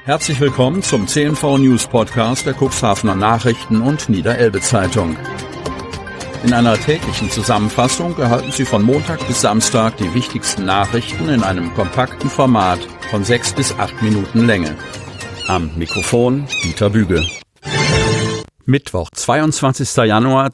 Herzlich willkommen zum CNV News Podcast der Cuxhavener Nachrichten und Niederelbe Zeitung. In einer täglichen Zusammenfassung erhalten Sie von Montag bis Samstag die wichtigsten Nachrichten in einem kompakten Format von 6 bis 8 Minuten Länge. Am Mikrofon Dieter Büge. Mittwoch, 22. Januar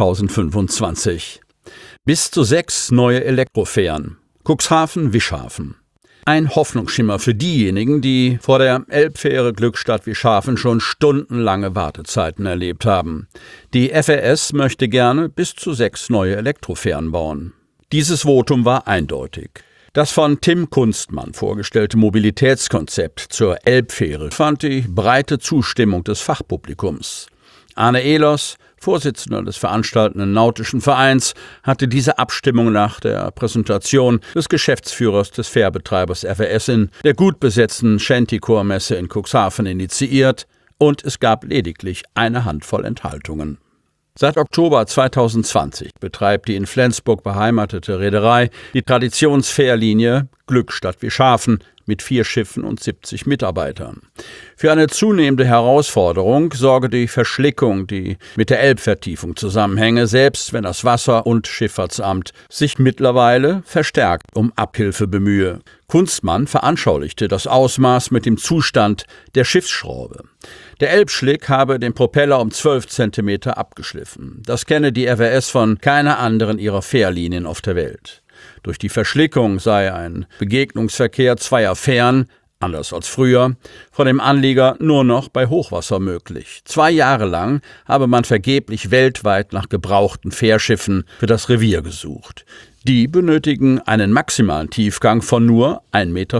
2025. Bis zu 6 neue Elektrofähren. Cuxhaven-Wischhafen. Ein Hoffnungsschimmer für diejenigen, die vor der Elbfähre Glückstadt-Wischhafen schon stundenlange Wartezeiten erlebt haben. Die FRS möchte gerne bis zu 6 neue Elektrofähren bauen. Dieses Votum war eindeutig. Das von Tim Kunstmann vorgestellte Mobilitätskonzept zur Elbfähre fand die breite Zustimmung des Fachpublikums. Arne Ehlers, Vorsitzender des veranstaltenden Nautischen Vereins, hatte diese Abstimmung nach der Präsentation des Geschäftsführers des Fährbetreibers FRS in der gut besetzten Shantycore-Messe in Cuxhaven initiiert, und es gab lediglich eine Handvoll Enthaltungen. Seit Oktober 2020 betreibt die in Flensburg beheimatete Reederei die Traditionsfährlinie Glückstadt-Wischhafen mit 4 Schiffen und 70 Mitarbeitern. Für eine zunehmende Herausforderung sorge die Verschlickung, die mit der Elbvertiefung zusammenhänge, selbst wenn das Wasser- und Schifffahrtsamt sich mittlerweile verstärkt um Abhilfe bemühe. Kunstmann veranschaulichte das Ausmaß mit dem Zustand der Schiffsschraube. Der Elbschlick habe den Propeller um 12 Zentimeter abgeschliffen. Das kenne die FRS von keiner anderen ihrer Fährlinien auf der Welt. Durch die Verschlickung sei ein Begegnungsverkehr zweier Fähren, anders als früher, von dem Anlieger nur noch bei Hochwasser möglich. 2 Jahre lang habe man vergeblich weltweit nach gebrauchten Fährschiffen für das Revier gesucht. Die benötigen einen maximalen Tiefgang von nur 1,50 Meter.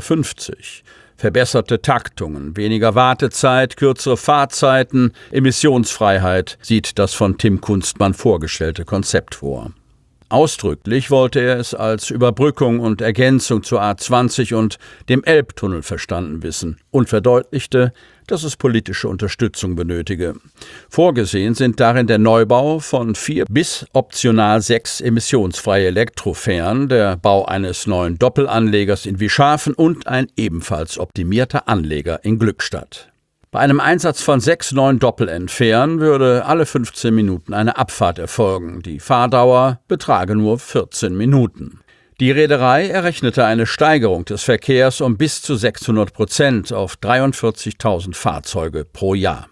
Verbesserte Taktungen, weniger Wartezeit, kürzere Fahrzeiten, Emissionsfreiheit sieht das von Tim Kunstmann vorgestellte Konzept vor. Ausdrücklich wollte er es als Überbrückung und Ergänzung zur A20 und dem Elbtunnel verstanden wissen und verdeutlichte, dass es politische Unterstützung benötige. Vorgesehen sind darin der Neubau von 4 bis optional 6 emissionsfreie Elektrofähren, der Bau eines neuen Doppelanlegers in Wischhafen und ein ebenfalls optimierter Anleger in Glückstadt. Bei einem Einsatz von 6 neuen Doppel-N-Fähren würde alle 15 Minuten eine Abfahrt erfolgen. Die Fahrdauer betrage nur 14 Minuten. Die Reederei errechnete eine Steigerung des Verkehrs um bis zu 600% auf 43.000 Fahrzeuge pro Jahr.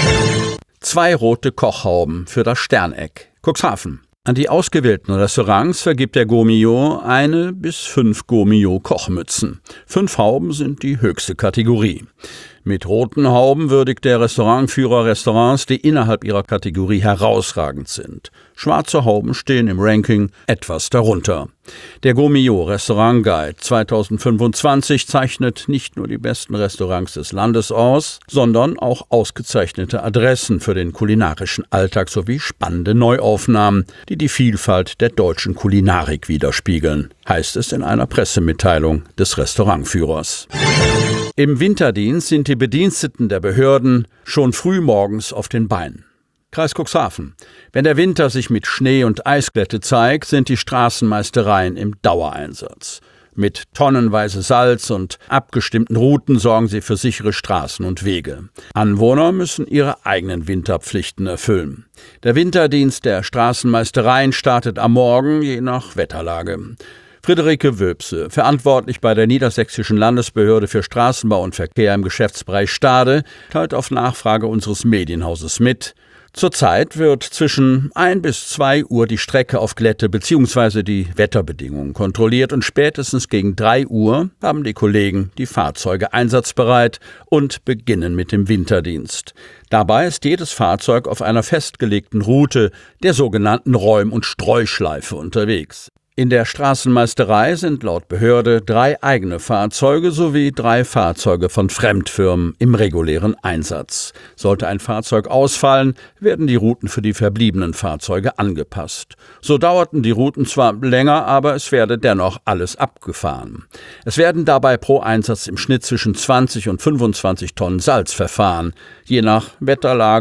2 rote Kochhauben für das Sterneck. Cuxhaven. An die ausgewählten Restaurants vergibt der Gourmillot 1 bis 5 Gourmillot-Kochmützen. 5 Hauben sind die höchste Kategorie. Mit roten Hauben würdigt der Restaurantführer Restaurants, die innerhalb ihrer Kategorie herausragend sind. Schwarze Hauben stehen im Ranking etwas darunter. Der Gourmillot Restaurant Guide 2025 zeichnet nicht nur die besten Restaurants des Landes aus, sondern auch ausgezeichnete Adressen für den kulinarischen Alltag sowie spannende Neuaufnahmen, die die Vielfalt der deutschen Kulinarik widerspiegeln, heißt es in einer Pressemitteilung des Restaurantführers. Im Winterdienst sind die Bediensteten der Behörden schon früh morgens auf den Beinen. Kreis Cuxhaven. Wenn der Winter sich mit Schnee und Eisglätte zeigt, sind die Straßenmeistereien im Dauereinsatz. Mit tonnenweise Salz und abgestimmten Routen sorgen sie für sichere Straßen und Wege. Anwohner müssen ihre eigenen Winterpflichten erfüllen. Der Winterdienst der Straßenmeistereien startet am Morgen je nach Wetterlage. Friederike Wöbse, verantwortlich bei der Niedersächsischen Landesbehörde für Straßenbau und Verkehr im Geschäftsbereich Stade, teilt auf Nachfrage unseres Medienhauses mit: Zurzeit wird zwischen 1 bis 2 Uhr die Strecke auf Glätte bzw. die Wetterbedingungen kontrolliert und spätestens gegen 3 Uhr haben die Kollegen die Fahrzeuge einsatzbereit und beginnen mit dem Winterdienst. Dabei ist jedes Fahrzeug auf einer festgelegten Route, der sogenannten Räum- und Streuschleife, unterwegs. In der Straßenmeisterei sind laut Behörde 3 eigene Fahrzeuge sowie 3 Fahrzeuge von Fremdfirmen im regulären Einsatz. Sollte ein Fahrzeug ausfallen, werden die Routen für die verbliebenen Fahrzeuge angepasst. So dauerten die Routen zwar länger, aber es werde dennoch alles abgefahren. Es werden dabei pro Einsatz im Schnitt zwischen 20 und 25 Tonnen Salz verfahren, je nach Wetterlage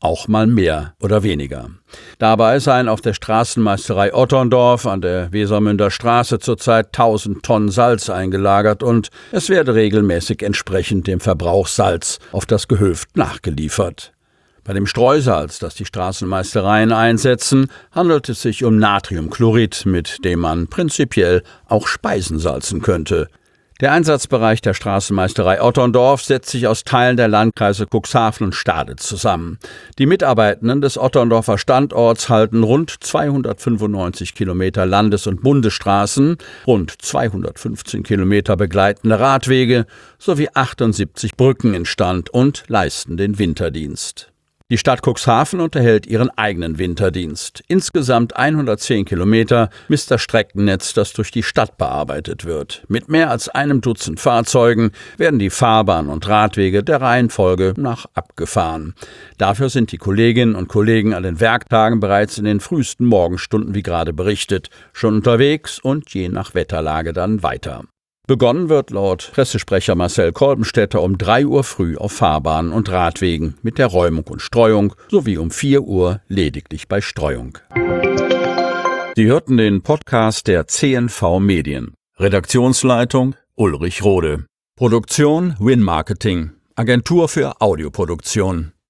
auch mal mehr oder weniger. Dabei seien auf der Straßenmeisterei Otterndorf an der Wesermünder Straße zurzeit 1000 Tonnen Salz eingelagert und es werde regelmäßig entsprechend dem Verbrauch Salz auf das Gehöft nachgeliefert. Bei dem Streusalz, das die Straßenmeistereien einsetzen, handelt es sich um Natriumchlorid, mit dem man prinzipiell auch Speisen salzen könnte. Der Einsatzbereich der Straßenmeisterei Otterndorf setzt sich aus Teilen der Landkreise Cuxhaven und Stade zusammen. Die Mitarbeitenden des Otterndorfer Standorts halten rund 295 Kilometer Landes- und Bundesstraßen, rund 215 Kilometer begleitende Radwege sowie 78 Brücken instand und leisten den Winterdienst. Die Stadt Cuxhaven unterhält ihren eigenen Winterdienst. Insgesamt 110 Kilometer misst das Streckennetz, das durch die Stadt bearbeitet wird. Mit mehr als einem Dutzend Fahrzeugen werden die Fahrbahn- und Radwege der Reihenfolge nach abgefahren. Dafür sind die Kolleginnen und Kollegen an den Werktagen bereits in den frühesten Morgenstunden, wie gerade berichtet, schon unterwegs und je nach Wetterlage dann weiter. Begonnen wird laut Pressesprecher Marcel Kolbenstädter um 3 Uhr früh auf Fahrbahnen und Radwegen mit der Räumung und Streuung sowie um 4 Uhr lediglich bei Streuung. Sie hörten den Podcast der CNV Medien. Redaktionsleitung Ulrich Rode. Produktion Win Marketing, Agentur für Audioproduktion.